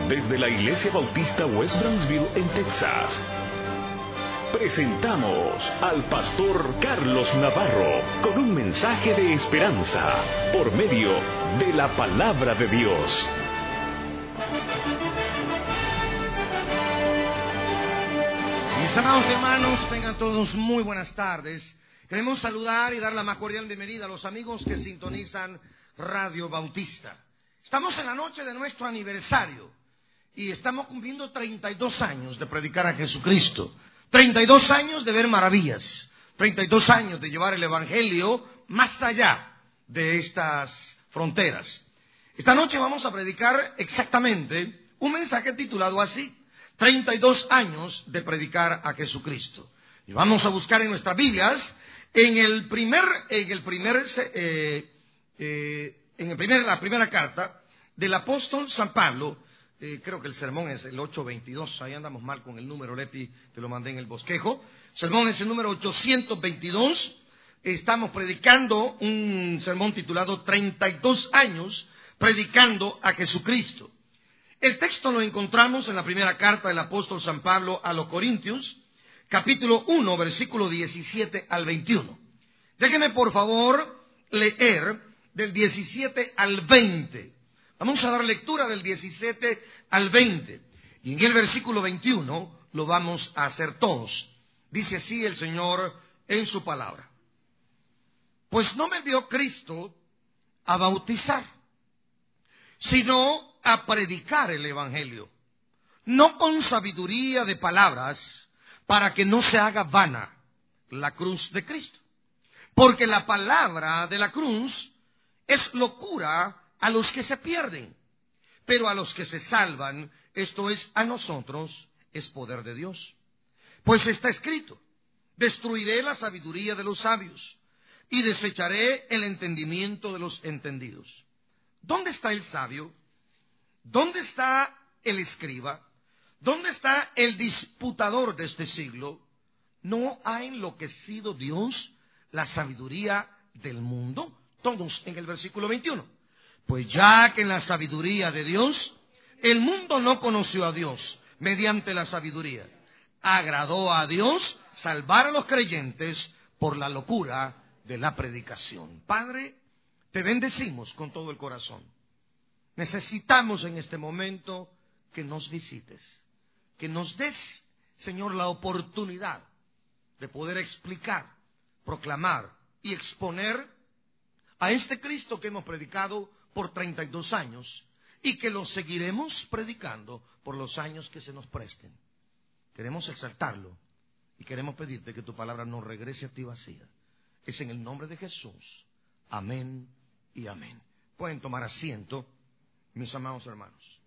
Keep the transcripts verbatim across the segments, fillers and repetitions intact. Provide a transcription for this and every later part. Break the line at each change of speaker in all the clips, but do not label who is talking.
desde la Iglesia Bautista West Brownsville en Texas, presentamos al pastor Carlos Navarro con un mensaje de esperanza por medio de la palabra de Dios.
Mis amados hermanos, tengan todos muy buenas tardes. Queremos saludar y dar la más cordial bienvenida a los amigos que sintonizan Radio Bautista. Estamos en la noche de nuestro aniversario y estamos cumpliendo treinta y dos años de predicar a Jesucristo, treinta y dos años de ver maravillas, treinta y dos años de llevar el Evangelio más allá de estas fronteras. Esta noche vamos a predicar exactamente un mensaje titulado así: treinta y dos años de predicar a Jesucristo. Y vamos a buscar en nuestras Biblias, en el primer, en el primer, eh, eh, en el primer, la primera carta del apóstol San Pablo. Eh, creo que el sermón es el ochocientos veintidós, ahí andamos mal con el número, Leti, te lo mandé en el bosquejo. El sermón es el número ochocientos veintidós. Estamos predicando un sermón titulado treinta y dos años predicando a Jesucristo. El texto lo encontramos en la primera carta del apóstol San Pablo a los Corintios, capítulo uno, versículo diecisiete al veintiuno. Déjenme por favor leer del diecisiete al veinte. Vamos a dar lectura del diecisiete al veinte. Y en el versículo veintiuno lo vamos a hacer todos. Dice así el Señor en su palabra: Pues no me envió Cristo a bautizar, sino a predicar el Evangelio, no con sabiduría de palabras, para que no se haga vana la cruz de Cristo. Porque la palabra de la cruz es locura a los que se pierden, pero a los que se salvan, esto es, a nosotros, es poder de Dios. Pues está escrito: destruiré la sabiduría de los sabios y desecharé el entendimiento de los entendidos. ¿Dónde está el sabio? ¿Dónde está el escriba? ¿Dónde está el disputador de este siglo? ¿No ha enloquecido Dios la sabiduría del mundo? Todos en el versículo veintiuno. Pues ya que en la sabiduría de Dios, el mundo no conoció a Dios mediante la sabiduría, agradó a Dios salvar a los creyentes por la locura de la predicación. Padre, te bendecimos con todo el corazón. Necesitamos en este momento que nos visites, que nos des, Señor, la oportunidad de poder explicar, proclamar y exponer a este Cristo que hemos predicado por treinta y dos años y que lo seguiremos predicando por los años que se nos presten. Queremos exaltarlo y queremos pedirte que tu palabra no regrese a ti vacía. Es en el nombre de Jesús. Amén y amén. Pueden tomar asiento, mis amados hermanos.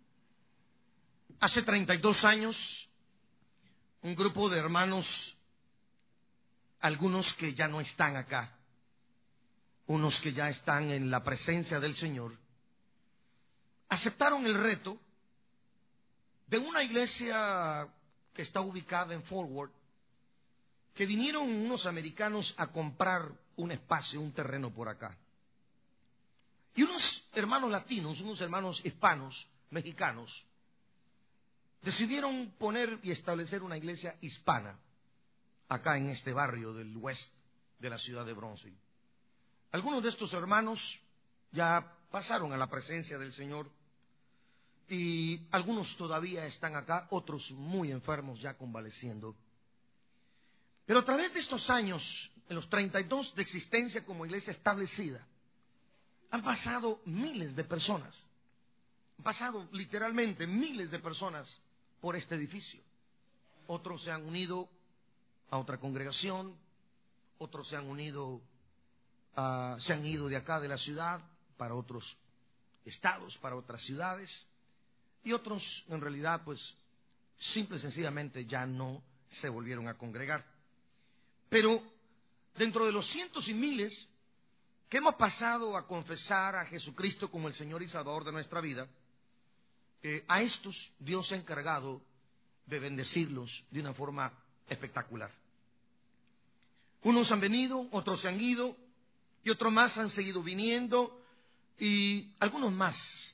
Hace treinta y dos años, un grupo de hermanos, algunos que ya no están acá, unos que ya están en la presencia del Señor, aceptaron el reto de una iglesia que está ubicada en Fort Worth, que vinieron unos americanos a comprar un espacio, un terreno por acá. Y unos hermanos latinos, unos hermanos hispanos, mexicanos, decidieron poner y establecer una iglesia hispana acá en este barrio del west de la ciudad de Brownsville. Algunos de estos hermanos ya pasaron a la presencia del Señor y algunos todavía están acá, otros muy enfermos ya convaleciendo. Pero a través de estos años, en los treinta y dos de existencia como iglesia establecida, han pasado miles de personas, han pasado literalmente miles de personas por este edificio. Otros se han unido a otra congregación, otros se han unido, uh, se han ido de acá de la ciudad para otros estados, para otras ciudades, y otros en realidad pues simple y sencillamente ya no se volvieron a congregar. Pero dentro de los cientos y miles que hemos pasado a confesar a Jesucristo como el Señor y Salvador de nuestra vida, eh, a estos Dios se ha encargado de bendecirlos de una forma espectacular. Unos han venido, otros se han ido, y otros más han seguido viniendo, y algunos más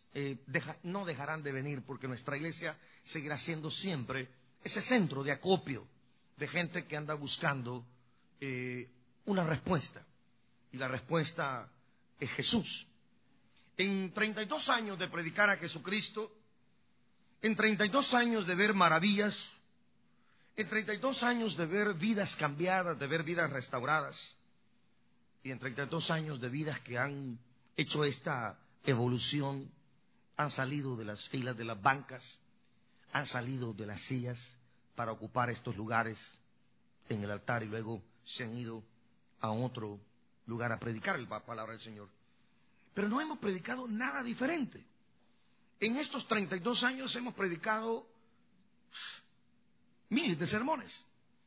eh, deja, no dejarán de venir, porque nuestra iglesia seguirá siendo siempre ese centro de acopio de gente que anda buscando eh, una respuesta. Y la respuesta es Jesús. En treinta y dos años de predicar a Jesucristo, en treinta y dos años de ver maravillas, en treinta y dos años de ver vidas cambiadas, de ver vidas restauradas, y en treinta y dos años de vidas que han hecho esta evolución, han salido de las filas de las bancas, han salido de las sillas para ocupar estos lugares en el altar y luego se han ido a otro lugar a predicar la palabra del Señor. Pero no hemos predicado nada diferente. En estos treinta y dos años hemos predicado miles de sermones.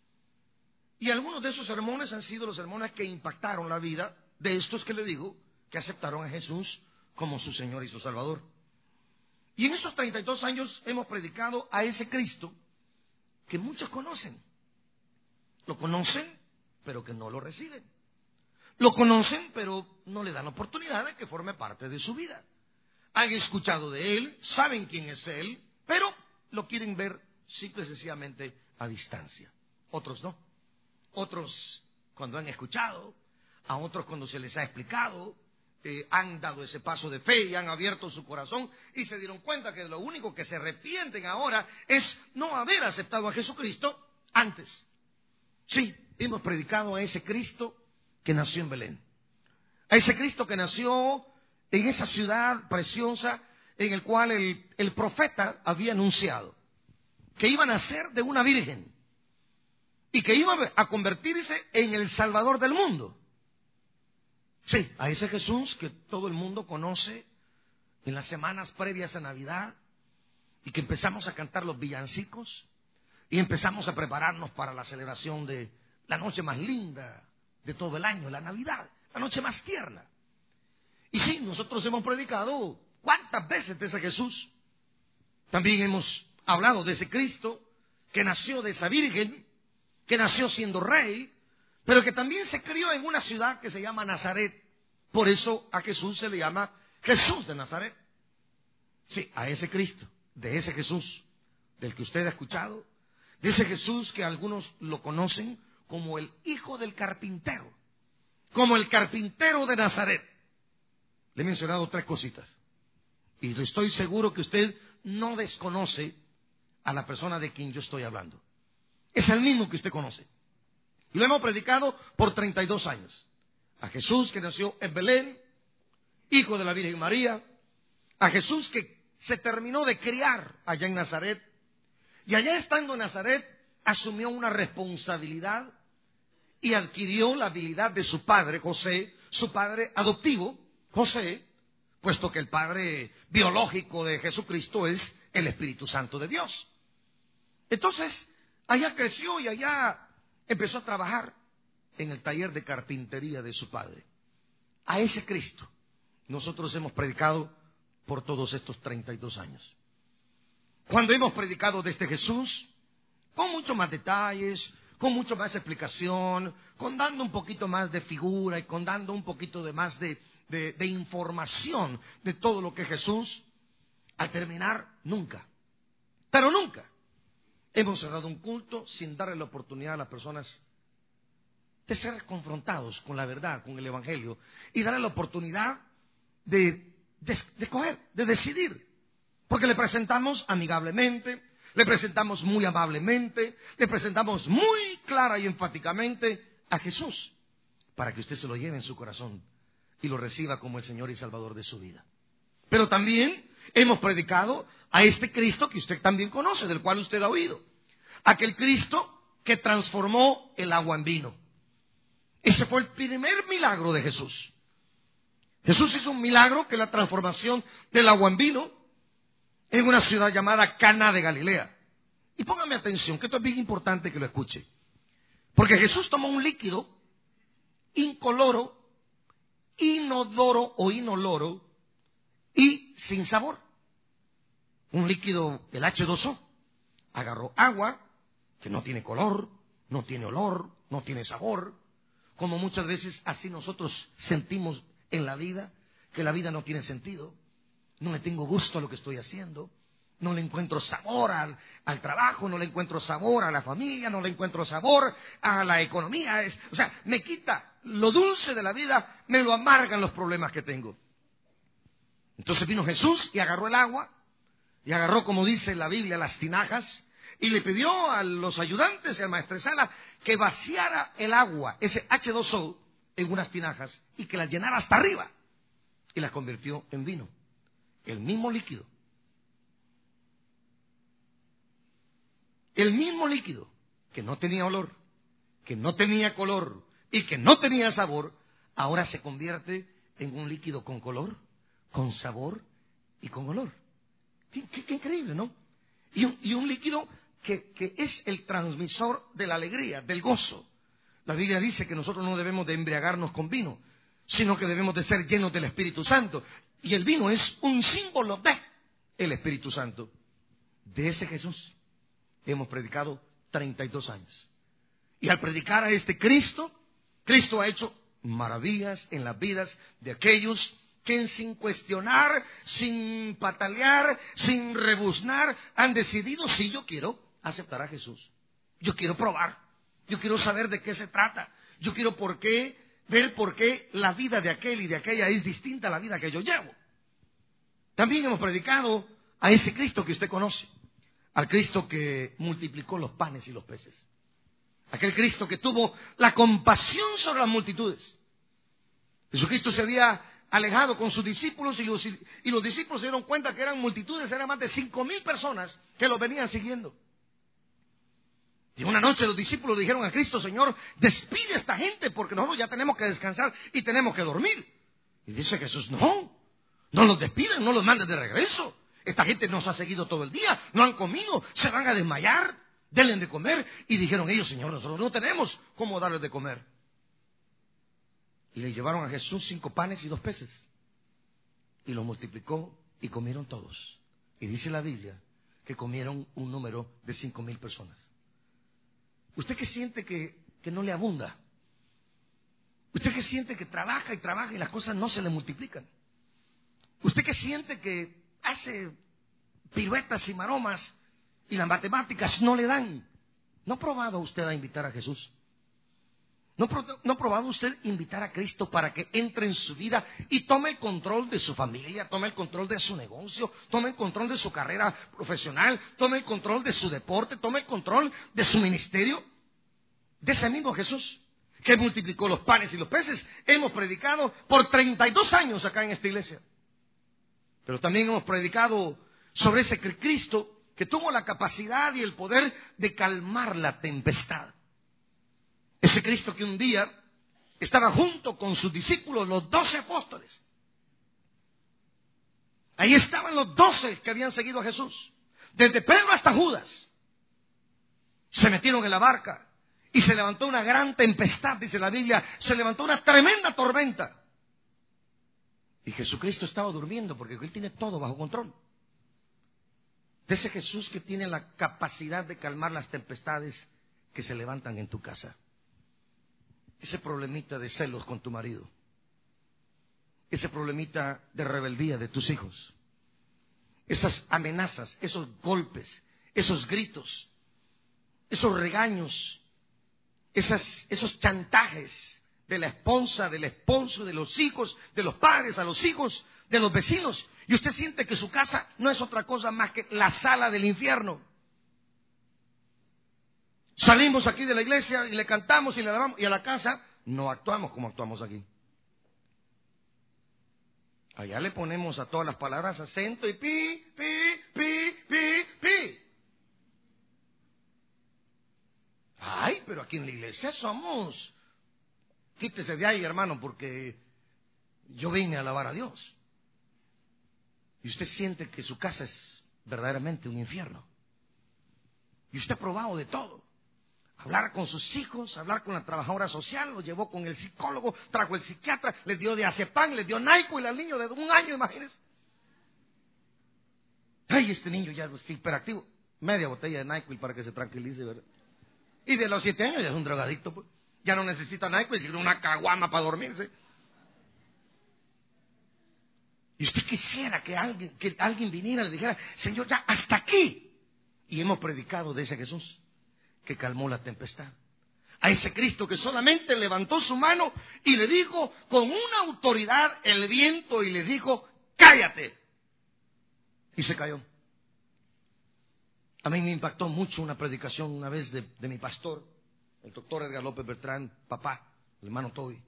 Y algunos de esos sermones han sido los sermones que impactaron la vida de estos que le digo, que aceptaron a Jesús como su Señor y su Salvador. Y en estos treinta y dos años hemos predicado a ese Cristo que muchos conocen. Lo conocen, pero que no lo reciben. Lo conocen, pero no le dan oportunidad de que forme parte de su vida. Han escuchado de Él, saben quién es Él, pero lo quieren ver simple y sencillamente a distancia. Otros no. Otros cuando han escuchado, a otros cuando se les ha explicado, eh, han dado ese paso de fe y han abierto su corazón y se dieron cuenta que lo único que se arrepienten ahora es no haber aceptado a Jesucristo antes. Sí, hemos predicado a ese Cristo que nació en Belén, a ese Cristo que nació en esa ciudad preciosa en el cual el, el profeta había anunciado que iba a nacer de una virgen y que iba a convertirse en el Salvador del mundo. Sí, a ese Jesús que todo el mundo conoce en las semanas previas a Navidad y que empezamos a cantar los villancicos y empezamos a prepararnos para la celebración de la noche más linda de todo el año, la Navidad, la noche más tierna. Y sí, nosotros hemos predicado cuántas veces de ese Jesús. También hemos hablado de ese Cristo que nació de esa virgen, que nació siendo rey, pero que también se crió en una ciudad que se llama Nazaret. Por eso a Jesús se le llama Jesús de Nazaret. Sí, a ese Cristo, de ese Jesús, del que usted ha escuchado, de ese Jesús que algunos lo conocen como el hijo del carpintero, como el carpintero de Nazaret. Le he mencionado tres cositas. Y estoy seguro que usted no desconoce a la persona de quien yo estoy hablando. Es el mismo que usted conoce. Y lo hemos predicado por treinta y dos años. A Jesús que nació en Belén, hijo de la Virgen María. A Jesús que se terminó de criar allá en Nazaret. Y allá estando en Nazaret, asumió una responsabilidad y adquirió la habilidad de su padre, José, su padre adoptivo, José, puesto que el padre biológico de Jesucristo es el Espíritu Santo de Dios. Entonces, allá creció y allá empezó a trabajar en el taller de carpintería de su padre. A ese Cristo nosotros hemos predicado por todos estos treinta y dos años. Cuando hemos predicado de este Jesús, con mucho más detalles, con mucho más explicación, con dando un poquito más de figura y con dando un poquito de más de, de, de información de todo lo que es Jesús, al terminar, nunca, pero nunca, hemos cerrado un culto sin darle la oportunidad a las personas de ser confrontados con la verdad, con el Evangelio, y darle la oportunidad de, de, de escoger, de decidir, porque le presentamos amigablemente, le presentamos muy amablemente, le presentamos muy clara y enfáticamente a Jesús, para que usted se lo lleve en su corazón y lo reciba como el Señor y Salvador de su vida. Pero también hemos predicado a este Cristo que usted también conoce, del cual usted ha oído. Aquel Cristo que transformó el agua en vino. Ese fue el primer milagro de Jesús. Jesús hizo un milagro que es la transformación del agua en vino en una ciudad llamada Cana de Galilea. Y póngame atención, que esto es bien importante que lo escuche. Porque Jesús tomó un líquido incoloro, inodoro o inoloro y sin sabor. Un líquido, el hache dos o. Agarró agua que no tiene color, no tiene olor, no tiene sabor. Como muchas veces así nosotros sentimos en la vida, que la vida no tiene sentido. no le tengo gusto a lo que estoy haciendo, no le encuentro sabor al, al trabajo, no le encuentro sabor a la familia, no le encuentro sabor a la economía. Es, o sea, me quita lo dulce de la vida, me lo amargan los problemas que tengo. Entonces vino Jesús y agarró el agua, y agarró, como dice la Biblia, las tinajas, y le pidió a los ayudantes y al maestresala que vaciara el agua, ese hache dos o, en unas tinajas, y que las llenara hasta arriba, y las convirtió en vino. El mismo líquido. El mismo líquido, que no tenía olor, que no tenía color, y que no tenía sabor, ahora se convierte en un líquido con color, con sabor y con olor. Qué, qué, qué increíble, ¿no? Y un, y un líquido que, que es el transmisor de la alegría, del gozo. La Biblia dice que nosotros no debemos de embriagarnos con vino, sino que debemos de ser llenos del Espíritu Santo. Y el vino es un símbolo de el Espíritu Santo. De ese Jesús hemos predicado treinta y dos años. Y al predicar a este Cristo, Cristo ha hecho maravillas en las vidas de aquellos que sin cuestionar, sin patalear, sin rebuznar, han decidido: sí, yo quiero aceptar a Jesús. Yo quiero probar. Yo quiero saber de qué se trata. Yo quiero por qué, ver por qué la vida de aquel y de aquella es distinta a la vida que yo llevo. También hemos predicado a ese Cristo que usted conoce. Al Cristo que multiplicó los panes y los peces. Aquel Cristo que tuvo la compasión sobre las multitudes. Jesucristo se había alejado con sus discípulos y los, y los discípulos se dieron cuenta que eran multitudes, eran más de cinco mil personas que los venían siguiendo. Y una noche los discípulos dijeron a Cristo: Señor, despide a esta gente porque nosotros ya tenemos que descansar y tenemos que dormir. Y dice Jesús: no, no los despidan, no los mandes de regreso. Esta gente nos ha seguido todo el día, no han comido, se van a desmayar, denles de comer. Y dijeron ellos: Señor, nosotros no tenemos cómo darles de comer. Y le llevaron a Jesús cinco panes y dos peces. Y los multiplicó y comieron todos. Y dice la Biblia que comieron un número de cinco mil personas. ¿Usted qué siente que, que no le abunda? ¿Usted qué siente que trabaja y trabaja y las cosas no se le multiplican? ¿Usted qué siente que hace piruetas y maromas y las matemáticas no le dan? ¿No ha probado usted a invitar a Jesús? ¿No, ¿No ha probado usted invitar a Cristo para que entre en su vida y tome el control de su familia, tome el control de su negocio, tome el control de su carrera profesional, tome el control de su deporte, tome el control de su ministerio? De ese mismo Jesús que multiplicó los panes y los peces hemos predicado por treinta y dos años acá en esta iglesia. Pero también hemos predicado sobre ese Cristo que tuvo la capacidad y el poder de calmar la tempestad. Ese Cristo que un día estaba junto con sus discípulos, los doce apóstoles. Ahí estaban los doce que habían seguido a Jesús. Desde Pedro hasta Judas. Se metieron en la barca y se levantó una gran tempestad, dice la Biblia. Se levantó una tremenda tormenta. Y Jesucristo estaba durmiendo porque Él tiene todo bajo control. De ese Jesús que tiene la capacidad de calmar las tempestades que se levantan en tu casa. Ese problemita de celos con tu marido. Ese problemita de rebeldía de tus hijos. Esas amenazas, esos golpes, esos gritos, esos regaños, esas, esos chantajes de la esposa, del esposo, de los hijos, de los padres a los hijos, de los vecinos. Y usted siente que su casa no es otra cosa más que la sala del infierno. Salimos aquí de la iglesia y le cantamos y le alabamos, y a la casa no actuamos como actuamos aquí. Allá le ponemos a todas las palabras acento y pi, pi, pi, pi, pi. Ay, pero aquí en la iglesia somos... Quítese de ahí, hermano, porque yo vine a alabar a Dios. Y usted siente que su casa es verdaderamente un infierno. Y usted ha probado de todo. Hablar con sus hijos, hablar con la trabajadora social, lo llevó con el psicólogo, trajo el psiquiatra, le dio diazepam, le dio NyQuil al niño de un año, imagínense. Ay, este niño ya es hiperactivo. Media botella de NyQuil para que se tranquilice, ¿verdad? Y de los siete años ya es un drogadicto, pues. Ya no necesita NyQuil, sino una caguama para dormirse. Y usted quisiera que alguien, que alguien viniera y le dijera, Señor, ya hasta aquí. Y hemos predicado de ese Jesús que calmó la tempestad. A ese Cristo que solamente levantó su mano y le dijo con una autoridad el viento y le dijo, cállate. Y se cayó. A mí me impactó mucho una predicación una vez de, de mi pastor, el doctor Edgar López Bertrán, papá, el hermano Toby,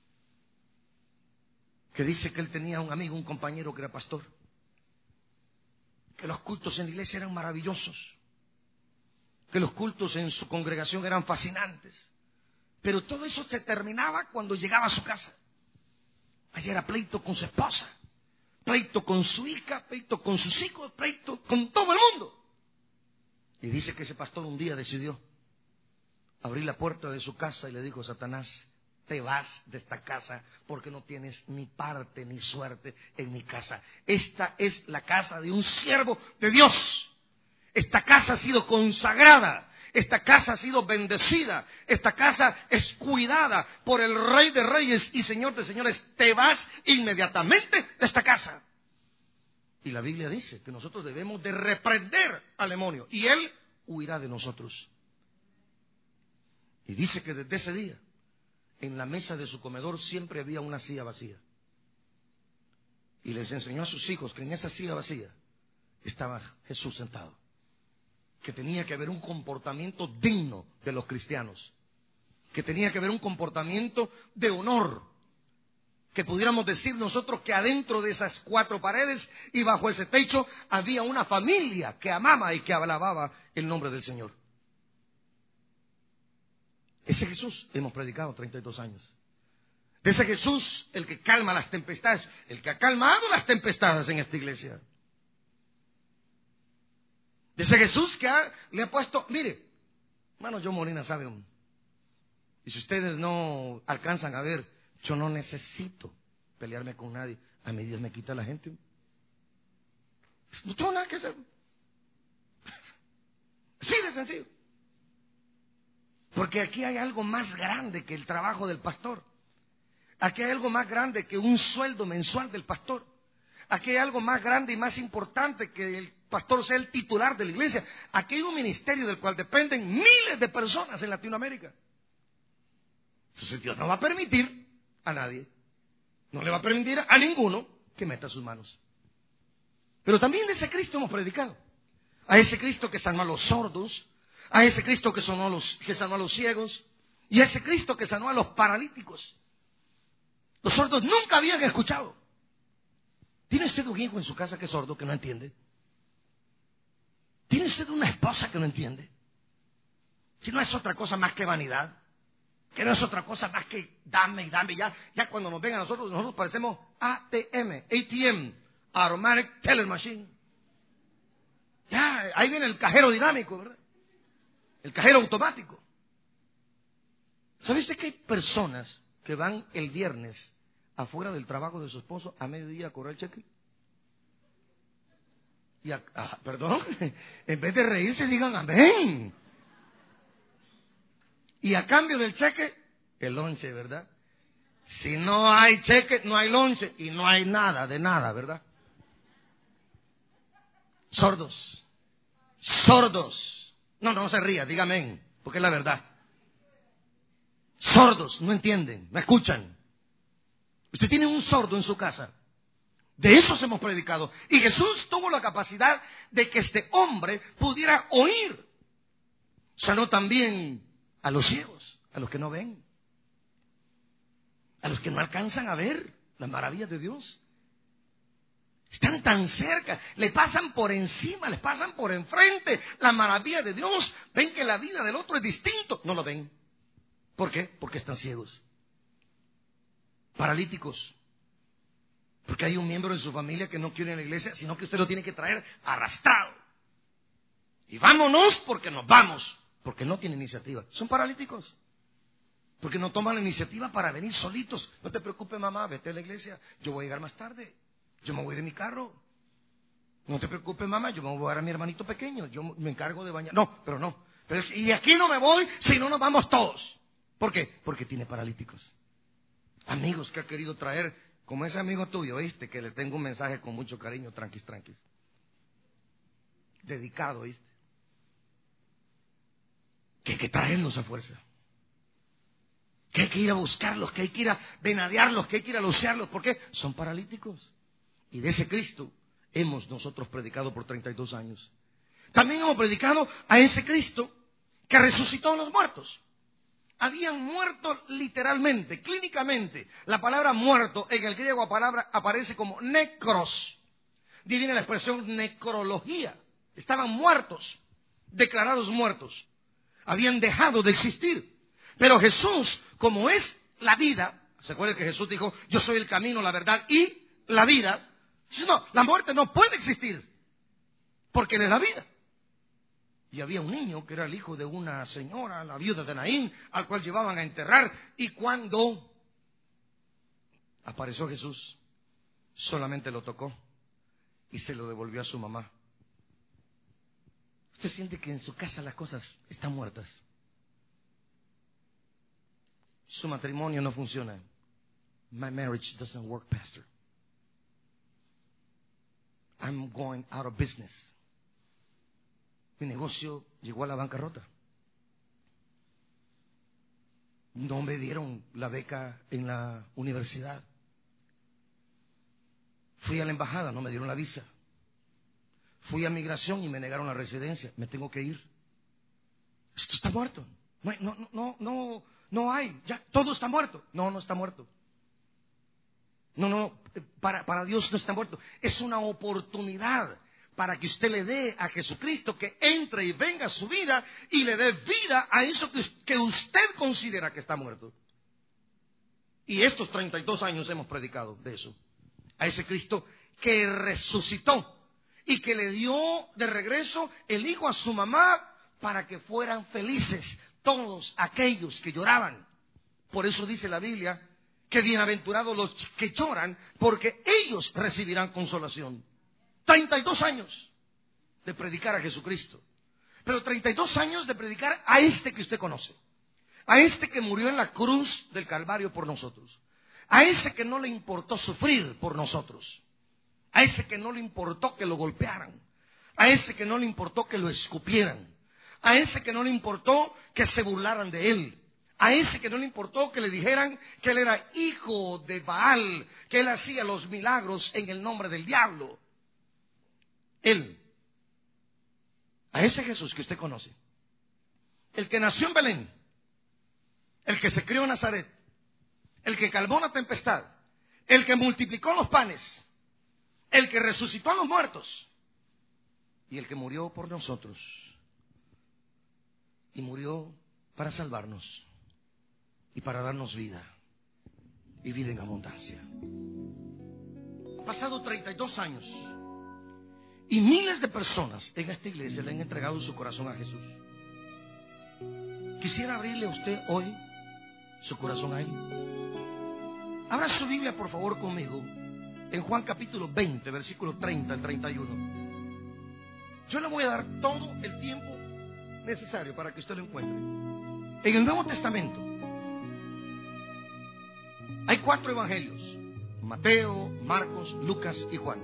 que dice que él tenía un amigo, un compañero que era pastor, que los cultos en la iglesia eran maravillosos, que los cultos en su congregación eran fascinantes, pero todo eso se terminaba cuando llegaba a su casa. Allá era pleito con su esposa, pleito con su hija, pleito con sus hijos, pleito con todo el mundo. Y dice que ese pastor un día decidió abrir la puerta de su casa y le dijo, Satanás, te vas de esta casa porque no tienes ni parte ni suerte en mi casa. Esta es la casa de un siervo de Dios. Esta casa ha sido consagrada. Esta casa ha sido bendecida. Esta casa es cuidada por el Rey de Reyes y Señor de Señores. Te vas inmediatamente de esta casa. Y la Biblia dice que nosotros debemos de reprender al demonio y él huirá de nosotros. Y dice que desde ese día, en la mesa de su comedor siempre había una silla vacía. Y les enseñó a sus hijos que en esa silla vacía estaba Jesús sentado. Que tenía que haber un comportamiento digno de los cristianos. Que tenía que haber un comportamiento de honor. Que pudiéramos decir nosotros que adentro de esas cuatro paredes y bajo ese techo había una familia que amaba y que alababa el nombre del Señor. Ese Jesús hemos predicado treinta y dos años. De ese Jesús, el que calma las tempestades, el que ha calmado las tempestades en esta iglesia. De ese Jesús que ha, le ha puesto, mire, hermano John Molina sabe, y si ustedes no alcanzan a ver, yo no necesito pelearme con nadie. A mí Dios me quita a la gente. No tengo nada que hacer. Sí, de sencillo. Porque aquí hay algo más grande que el trabajo del pastor. Aquí hay algo más grande que un sueldo mensual del pastor. Aquí hay algo más grande y más importante que el pastor sea el titular de la iglesia. Aquí hay un ministerio del cual dependen miles de personas en Latinoamérica. Entonces Dios no va a permitir a nadie, no le va a permitir a ninguno que meta sus manos. Pero también de ese Cristo hemos predicado. A ese Cristo que sanó a los sordos, a ese Cristo que sanó a los, que sanó a los ciegos, y a ese Cristo que sanó a los paralíticos. Los sordos nunca habían escuchado. ¿Tiene usted un hijo en su casa que es sordo, que no entiende? ¿Tiene usted una esposa que no entiende? Que no es otra cosa más que vanidad. Que no es otra cosa más que dame y dame. Ya, ya cuando nos ven a nosotros, nosotros parecemos A T M, A T M, Automatic Teller Machine. Ya, ahí viene el cajero dinámico, ¿verdad? El cajero automático. ¿Sabe usted que hay personas que van el viernes afuera del trabajo de su esposo a mediodía a cobrar el cheque? Y a, a, perdón, en vez de reírse digan amén. Y a cambio del cheque, el lonche, ¿verdad? Si no hay cheque, no hay lonche y no hay nada de nada, ¿verdad? Sordos. Sordos. No, no, no se ría, dígame, porque es la verdad. Sordos, no entienden, no escuchan. Usted tiene un sordo en su casa. De esos hemos predicado. Y Jesús tuvo la capacidad de que este hombre pudiera oír. Sanó también a los ciegos, a los que no ven, a los que no alcanzan a ver las maravillas de Dios. Están tan cerca, le pasan por encima, les pasan por enfrente las maravillas de Dios. Ven que la vida del otro es distinto, no lo ven. ¿Por qué? Porque están ciegos. Paralíticos, porque hay un miembro de su familia que no quiere ir a la iglesia, sino que usted lo tiene que traer arrastrado. Y vámonos porque nos vamos. Porque no tienen iniciativa. Son paralíticos. Porque no toman la iniciativa para venir solitos. No te preocupes, mamá, vete a la iglesia. Yo voy a llegar más tarde. Yo me voy a ir en mi carro. No te preocupes, mamá, yo me voy a llevar a mi hermanito pequeño. Yo me encargo de bañar. No, pero no. Pero, y de aquí no me voy si no nos vamos todos. ¿Por qué? Porque tiene paralíticos. Amigos que ha querido traer Como ese amigo tuyo, ¿viste? Que le tengo un mensaje con mucho cariño, tranquis, tranquis. Dedicado, ¿viste? Que hay que traerlos a fuerza. Que hay que ir a buscarlos, que hay que ir a venadearlos, que hay que ir a lucearlos. ¿Por qué? Son paralíticos. Y de ese Cristo hemos nosotros predicado por treinta y dos años. También hemos predicado a ese Cristo que resucitó a los muertos. Habían muerto literalmente, clínicamente. La palabra muerto en el griego palabra aparece como necros. De ahí viene la expresión necrología. Estaban muertos, declarados muertos. Habían dejado de existir. Pero Jesús, como es la vida, ¿se acuerdan que Jesús dijo, yo soy el camino, la verdad y la vida? No, la muerte no puede existir, porque Él es la vida. Y había un niño que era el hijo de una señora, la viuda de Naín, al cual llevaban a enterrar. Y cuando apareció Jesús, solamente lo tocó y se lo devolvió a su mamá. ¿Usted siente que en su casa las cosas están muertas? Su matrimonio no funciona. My marriage doesn't work, Pastor. I'm going out of business. Mi negocio llegó a la bancarrota. No me dieron la beca en la universidad. Fui a la embajada, no me dieron la visa. Fui a migración y me negaron la residencia. Me tengo que ir. Esto está muerto. No, no, no, no, no hay. Ya, todo está muerto. No, no está muerto. No, no, no. Para, para Dios no está muerto. Es una oportunidad para que usted le dé a Jesucristo que entre y venga a su vida y le dé vida a eso que, que usted considera que está muerto. Y estos treinta y dos años hemos predicado de eso. A ese Cristo que resucitó y que le dio de regreso el hijo a su mamá para que fueran felices todos aquellos que lloraban. Por eso dice la Biblia que bienaventurados los que lloran, porque ellos recibirán consolación. treinta y dos años de predicar a Jesucristo, pero treinta y dos años de predicar a este que usted conoce, a este que murió en la cruz del Calvario por nosotros, a ese que no le importó sufrir por nosotros, a ese que no le importó que lo golpearan, a ese que no le importó que lo escupieran, a ese que no le importó que se burlaran de él, a ese que no le importó que le dijeran que él era hijo de Baal, que él hacía los milagros en el nombre del diablo. Él, a ese Jesús que usted conoce, el que nació en Belén, el que se crió en Nazaret, el que calmó la tempestad, el que multiplicó los panes, el que resucitó a los muertos y el que murió por nosotros y murió para salvarnos y para darnos vida y vida en abundancia. Han pasado treinta y dos años y miles de personas en esta iglesia le han entregado su corazón a Jesús. Quisiera abrirle a usted hoy su corazón a Él. Abra su Biblia, por favor, conmigo en Juan capítulo veinte, versículo treinta al treinta y uno. Yo le voy a dar todo el tiempo necesario para que usted lo encuentre. En el Nuevo Testamento hay cuatro evangelios: Mateo, Marcos, Lucas y Juan.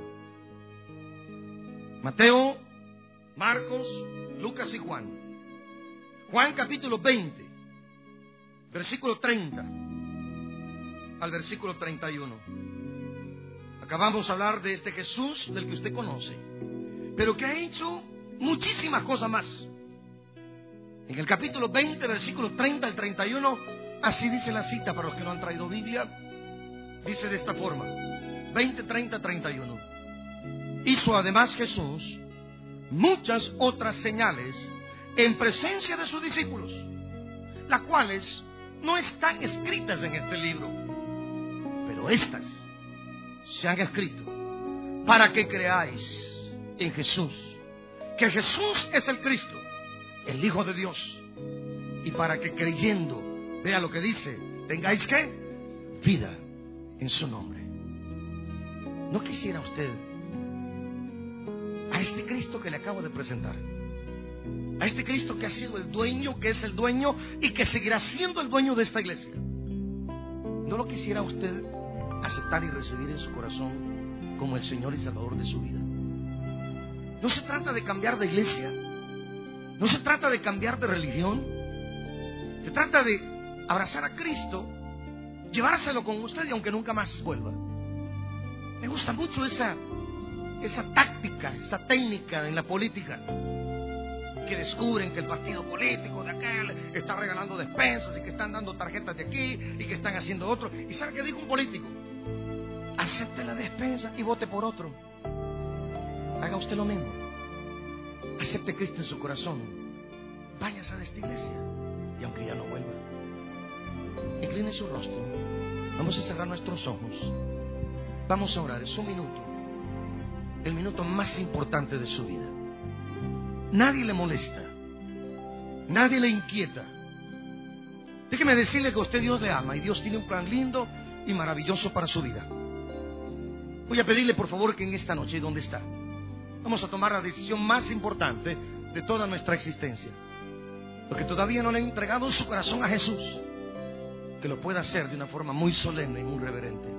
Mateo, Marcos, Lucas y Juan. Juan capítulo veinte, versículo treinta al versículo treinta y uno. Acabamos de hablar de este Jesús del que usted conoce, pero que ha hecho muchísimas cosas más. En el capítulo veinte, versículo treinta al treinta y uno, así dice la cita para los que no han traído Biblia. Dice de esta forma: veinte, treinta, treinta y uno. Hizo además Jesús muchas otras señales en presencia de sus discípulos, las cuales no están escritas en este libro, pero estas se han escrito para que creáis en Jesús, que Jesús es el Cristo, el Hijo de Dios, y para que creyendo, vea lo que dice, tengáis ¿qué? Vida en su nombre. ¿No quisiera usted a este Cristo que le acabo de presentar, a este Cristo que ha sido el dueño, que es el dueño y que seguirá siendo el dueño de esta iglesia? ¿No lo quisiera usted aceptar y recibir en su corazón como el Señor y Salvador de su vida. No se trata de cambiar de iglesia, no se trata de cambiar de religión, se trata de abrazar a Cristo, llevárselo con usted y aunque nunca más vuelva. Me gusta mucho esa, esa táctica, esa técnica en la política, que descubren que el partido político de aquel está regalando despensas y que están dando tarjetas de aquí y que están haciendo otro. ¿Y sabe qué dijo un político? Acepte la despensa y vote por otro. Haga usted lo mismo. Acepte a Cristo en su corazón. Váyase de esta iglesia y aunque ya no vuelva, incline su rostro. Vamos a cerrar nuestros ojos. Vamos a orar. Es un minuto, el minuto más importante de su vida. Nadie le molesta, nadie le inquieta. Déjeme decirle que a usted Dios le ama y Dios tiene un plan lindo y maravilloso para su vida. Voy a pedirle por favor que en esta noche, ¿dónde está? Vamos a tomar la decisión más importante de toda nuestra existencia. Los que todavía no le han entregado su corazón a Jesús, que lo pueda hacer de una forma muy solemne y muy reverente.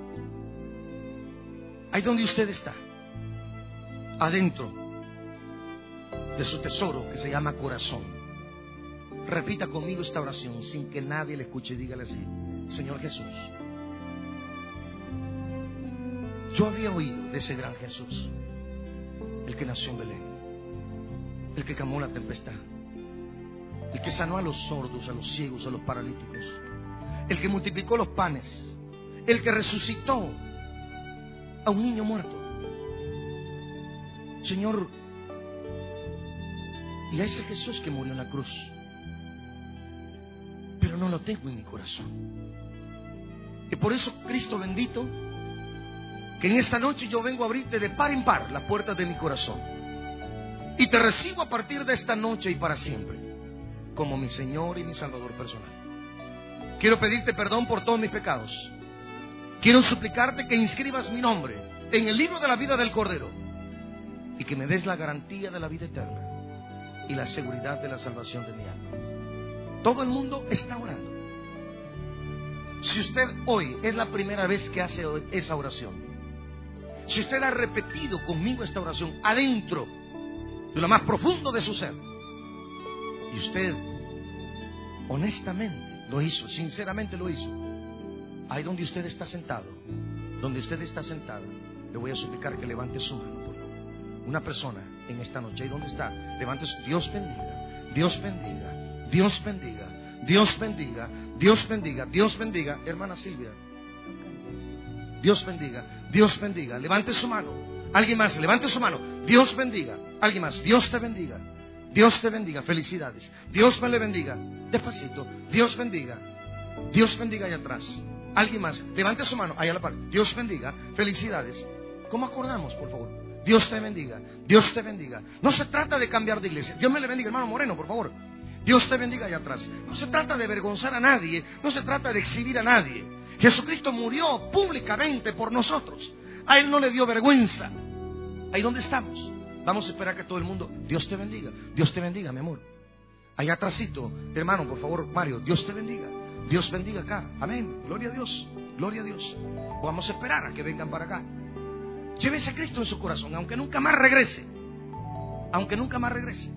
Ahí donde usted está, adentro de su tesoro que se llama corazón, repita conmigo esta oración sin que nadie le escuche y dígale así: Señor Jesús, yo había oído de ese gran Jesús, el que nació en Belén, el que calmó la tempestad, el que sanó a los sordos, a los ciegos, a los paralíticos, el que multiplicó los panes, el que resucitó a un niño muerto. Señor, y a ese Jesús que murió en la cruz, pero no lo tengo en mi corazón. Y por eso, Cristo bendito, que en esta noche yo vengo a abrirte de par en par las puertas de mi corazón y te recibo a partir de esta noche y para siempre como mi Señor y mi Salvador personal. Quiero pedirte perdón por todos mis pecados. Quiero suplicarte que inscribas mi nombre en el libro de la vida del Cordero y que me des la garantía de la vida eterna y la seguridad de la salvación de mi alma. Todo el mundo está orando. Si usted hoy es la primera vez que hace esa oración, si usted ha repetido conmigo esta oración adentro de lo más profundo de su ser, y usted honestamente lo hizo, sinceramente lo hizo, ahí donde usted está sentado, donde usted está sentada, le voy a suplicar que levante su mano. Una persona en esta noche, ahí donde está, levante su... Dios bendiga, Dios bendiga, Dios bendiga, Dios bendiga, Dios bendiga, Dios bendiga. Hermana Silvia, Dios bendiga, Dios bendiga. Levante su mano. Alguien más, levante su mano. Dios bendiga. Alguien más, Dios te bendiga. Dios te bendiga. Felicidades. Dios me le bendiga. Despacito. Dios bendiga. Dios bendiga allá atrás. Alguien más, levante su mano. Allá a la parte. Dios bendiga. Felicidades. ¿Cómo acordamos, por favor? Dios te bendiga, Dios te bendiga. No se trata de cambiar de iglesia. Dios me le bendiga, hermano Moreno, por favor. Dios te bendiga allá atrás. No se trata de avergonzar a nadie, no se trata de exhibir a nadie. Jesucristo murió públicamente por nosotros. A Él no le dio vergüenza. Ahí donde estamos, vamos a esperar que todo el mundo... Dios te bendiga, Dios te bendiga, mi amor. Allá atrásito, hermano, por favor, Mario, Dios te bendiga. Dios bendiga acá, amén, gloria a Dios, gloria a Dios. Vamos a esperar a que vengan para acá. Llévese a Cristo en su corazón, aunque nunca más regrese. Aunque nunca más regrese.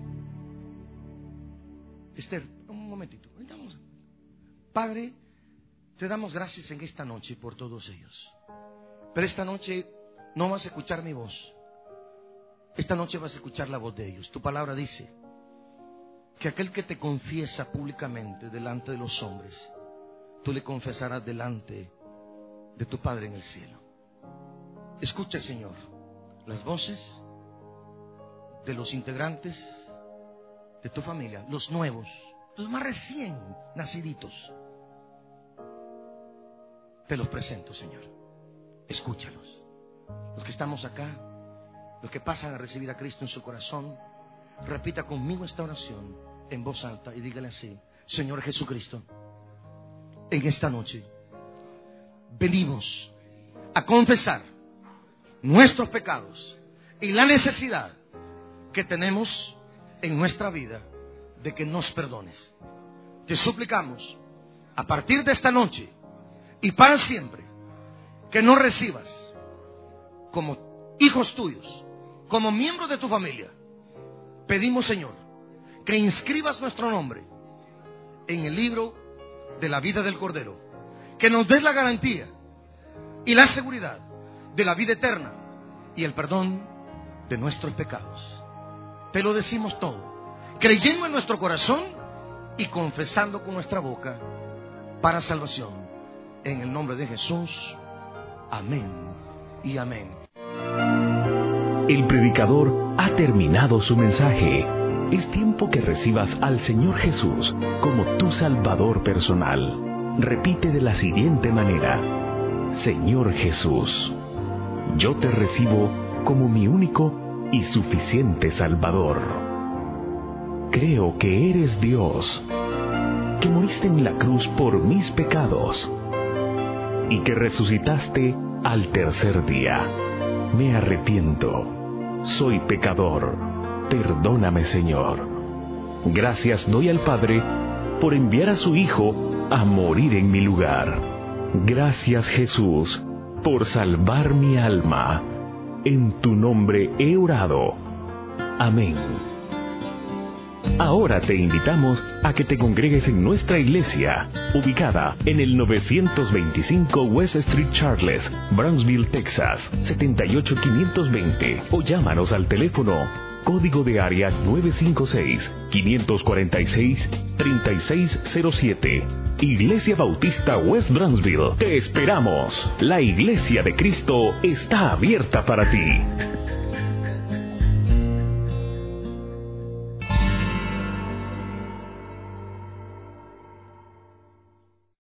Esther, un momentito. Padre, te damos gracias en esta noche por todos ellos. Pero esta noche no vas a escuchar mi voz. Esta noche vas a escuchar la voz de ellos. Tu palabra dice que aquel que te confiesa públicamente delante de los hombres, tú le confesarás delante de tu Padre en el cielo. Escucha, Señor, las voces de los integrantes de tu familia, los nuevos, los más recién naciditos. Te los presento, Señor. Escúchalos. Los que estamos acá, los que pasan a recibir a Cristo en su corazón, repita conmigo esta oración en voz alta y dígale así: Señor Jesucristo, en esta noche venimos a confesar nuestros pecados y la necesidad que tenemos en nuestra vida de que nos perdones. Te suplicamos a partir de esta noche y para siempre que no recibas como hijos tuyos, como miembros de tu familia, pedimos, Señor, que inscribas nuestro nombre en el libro de la vida del Cordero, que nos des la garantía y la seguridad de la vida eterna y el perdón de nuestros pecados. Te lo decimos todo, creyendo en nuestro corazón y confesando con nuestra boca para salvación. En el nombre de Jesús, amén y amén.
El predicador ha terminado su mensaje. Es tiempo que recibas al Señor Jesús como tu Salvador personal. Repite de la siguiente manera: Señor Jesús, yo te recibo como mi único y suficiente Salvador. Creo que eres Dios, que moriste en la cruz por mis pecados y que resucitaste al tercer día. Me arrepiento, soy pecador, perdóname, Señor. Gracias doy al Padre por enviar a su Hijo a morir en mi lugar. Gracias, Jesús, por salvar mi alma. En tu nombre he orado. Amén. Ahora te invitamos a que te congregues en nuestra iglesia, ubicada en el novecientos veinticinco West Street Charles, Brownsville, Texas, setenta y ocho quinientos veinte, o llámanos al teléfono código de área nueve cinco seis, cinco cuatro seis, tres seis cero siete. Iglesia Bautista West Brownsville. Te esperamos. La Iglesia de Cristo está abierta para ti.